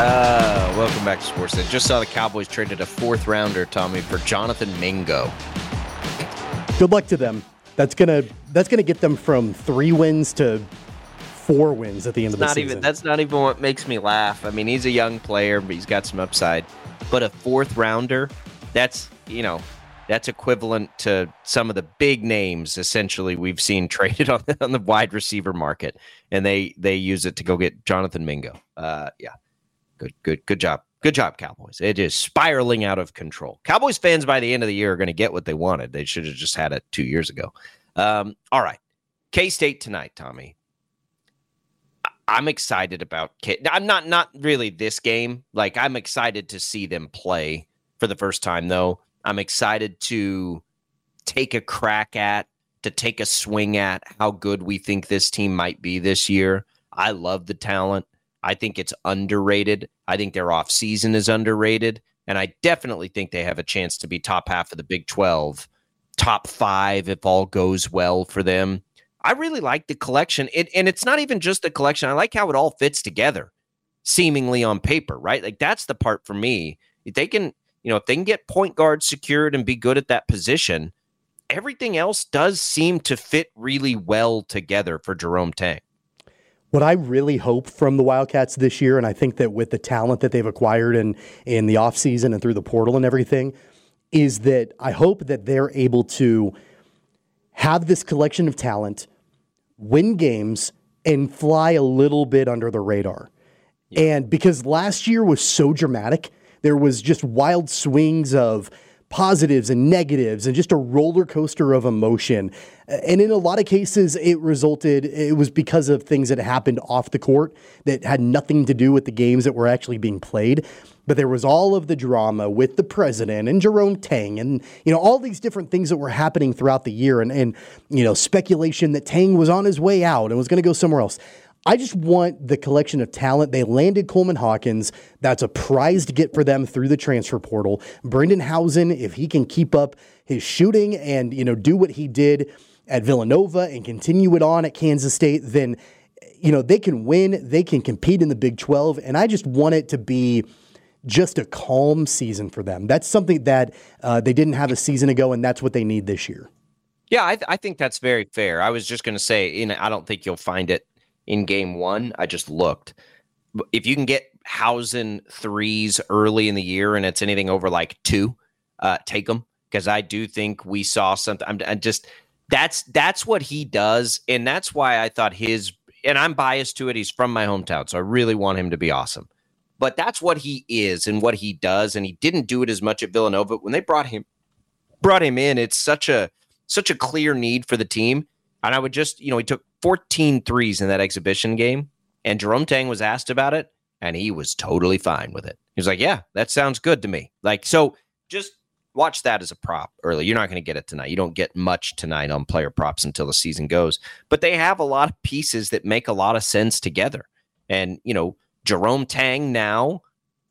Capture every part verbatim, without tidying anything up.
Uh, welcome back to Sportsnet. Just saw the Cowboys traded a fourth rounder, Tommy, for Jonathan Mingo. Good luck to them. That's gonna that's gonna get them from three wins to four wins at the end It's of the not season. Even, that's not even what makes me laugh. I mean, he's a young player, but he's got some upside. But a fourth rounder, that's, you know, that's equivalent to some of the big names, essentially, we've seen traded on the, on the wide receiver market. And they, they use it to go get Jonathan Mingo. Uh, yeah. Good, good, good job. Good job, Cowboys. It is spiraling out of control. Cowboys fans by the end of the year are going to get what they wanted. They should have just had it two years ago. Um, all right. K-State tonight, Tommy. I'm excited about K. I'm not not really this game. Like, I'm excited to see them play for the first time, though. I'm excited to take a crack at, to take a swing at how good we think this team might be this year. I love the talent. I think it's underrated. I think their offseason is underrated. And I definitely think they have a chance to be top half of the Big twelve, top five if all goes well for them. I really like the collection. It, and it's not even just the collection. I like how it all fits together, seemingly on paper, right? Like, that's the part for me. If they can, you know, if they can get point guard secured and be good at that position, everything else does seem to fit really well together for Jerome Tang. What I really hope from the Wildcats this year, and I think that with the talent that they've acquired in, in the offseason and through the portal and everything, is that I hope that they're able to have this collection of talent, win games, and fly a little bit under the radar. Yeah. And because last year was so dramatic, there was just wild swings of positives and negatives and just a roller coaster of emotion. And in a lot of cases, it resulted, it was because of things that happened off the court that had nothing to do with the games that were actually being played. But there was all of the drama with the president and Jerome Tang and, you know, all these different things that were happening throughout the year and, and you know, speculation that Tang was on his way out and was going to go somewhere else. I just want the collection of talent. They landed Coleman Hawkins. That's a prize to get for them through the transfer portal. Brendan Housen, if he can keep up his shooting and, you know, do what he did at Villanova and continue it on at Kansas State, then, you know, they can win. They can compete in the Big twelve. And I just want it to be just a calm season for them. That's something that uh, they didn't have a season ago, and that's what they need this year. Yeah, I, th- I think that's very fair. I was just going to say, you know, I don't think you'll find it in game one. I just looked. If you can get Housen threes early in the year and it's anything over like two, uh, take them, because I do think we saw something. I'm, I'm just that's that's what he does, and that's why I thought his. And I'm biased to it. He's from my hometown, so I really want him to be awesome. But that's what he is and what he does, and he didn't do it as much at Villanova. When they brought him brought him in, it's such a such a clear need for the team. And I would just, you know, he took fourteen threes in that exhibition game, and Jerome Tang was asked about it, and he was totally fine with it. He was like, yeah, that sounds good to me. Like, so just watch that as a prop early. You're not going to get it tonight. You don't get much tonight on player props until the season goes. But they have a lot of pieces that make a lot of sense together. And, you know, Jerome Tang now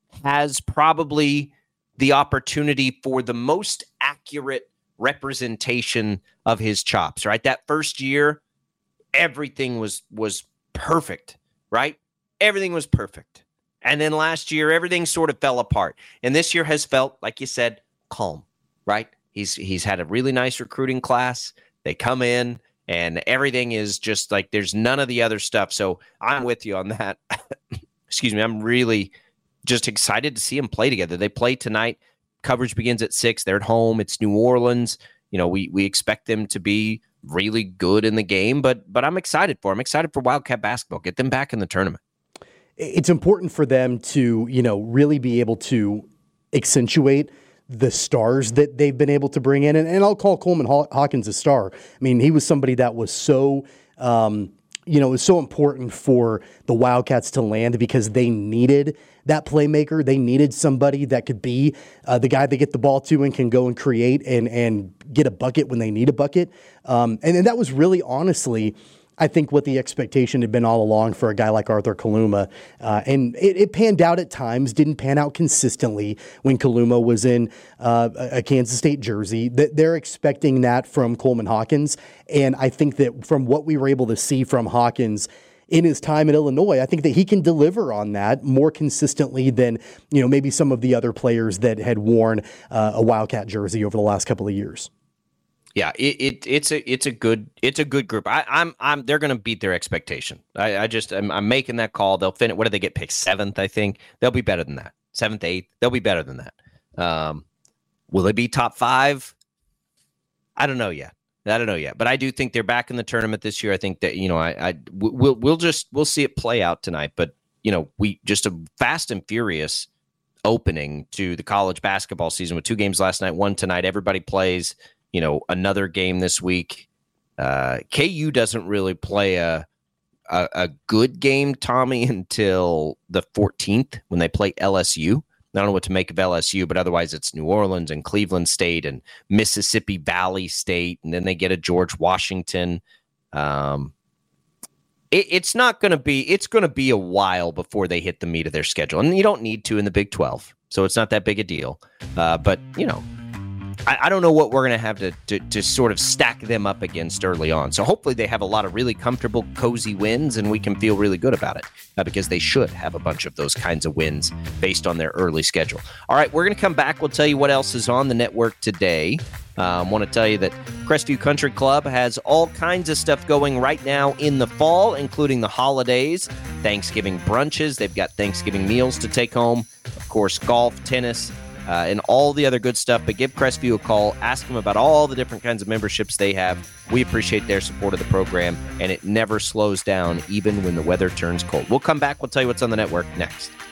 has probably the opportunity for the most accurate representation of his chops, right? That first year, everything was was perfect, right? Everything was perfect. And then last year, everything sort of fell apart. And this year has felt, like you said, calm, right? He's he's had a really nice recruiting class. They come in and everything is just like, there's none of the other stuff. So I'm with you on that. Excuse me. I'm really just excited to see them play together. They play tonight. Coverage begins at six. They're at home. It's New Orleans. You know, we we expect them to be really good in the game, but but I'm excited for them. I'm excited for Wildcat basketball. Get them back in the tournament. It's important for them to, you know, really be able to accentuate the stars that they've been able to bring in. And, and I'll call Coleman Haw- Hawkins a star. I mean, he was somebody that was so, um, you know, it was so important for the Wildcats to land because they needed that playmaker. They needed somebody that could be uh, the guy they get the ball to and can go and create and and get a bucket when they need a bucket. Um, and, and that was really honestly, I think, what the expectation had been all along for a guy like Arthur Kaluma. Uh, and it, it panned out at times, didn't pan out consistently when Kaluma was in uh, a Kansas State jersey. That they're expecting that from Coleman Hawkins. And I think that from what we were able to see from Hawkins in his time in Illinois. I think that he can deliver on that more consistently than, you know, maybe some of the other players that had worn uh, a Wildcat jersey over the last couple of years. Yeah, it, it it's a it's a good it's a good group. I, I'm I'm they're going to beat their expectation. I, I just I'm, I'm making that call. They'll finish. What did they get picked seventh? I think they'll be better than that. Seventh, eighth. They'll be better than that. Um, will they be top five? I don't know yet. I don't know yet. But I do think they're back in the tournament this year. I think that, you know, I I we'll we'll just we'll see it play out tonight. But, you know, we just a fast and furious opening to the college basketball season with two games last night, one tonight. Everybody plays. You know, another game this week. Uh, K U doesn't really play a, a a good game, Tommy, until the fourteenth when they play L S U. I don't know what to make of L S U, but otherwise it's New Orleans and Cleveland State and Mississippi Valley State, and then they get a George Washington. Um, it, it's not going to be. It's going to be a while before they hit the meat of their schedule, and you don't need to in the Big twelve, so it's not that big a deal. Uh, but you know. I, I don't know what we're going to have to, to to sort of stack them up against early on. So hopefully they have a lot of really comfortable, cozy wins, and we can feel really good about it uh, because they should have a bunch of those kinds of wins based on their early schedule. All right, we're going to come back. We'll tell you what else is on the network today. I um, want to tell you that Crestview Country Club has all kinds of stuff going right now in the fall, including the holidays, Thanksgiving brunches. They've got Thanksgiving meals to take home. Of course, golf, tennis, Uh, and all the other good stuff. But give Crestview a call. Ask them about all the different kinds of memberships they have. We appreciate their support of the program, and it never slows down, even when the weather turns cold. We'll come back. We'll tell you what's on the network next.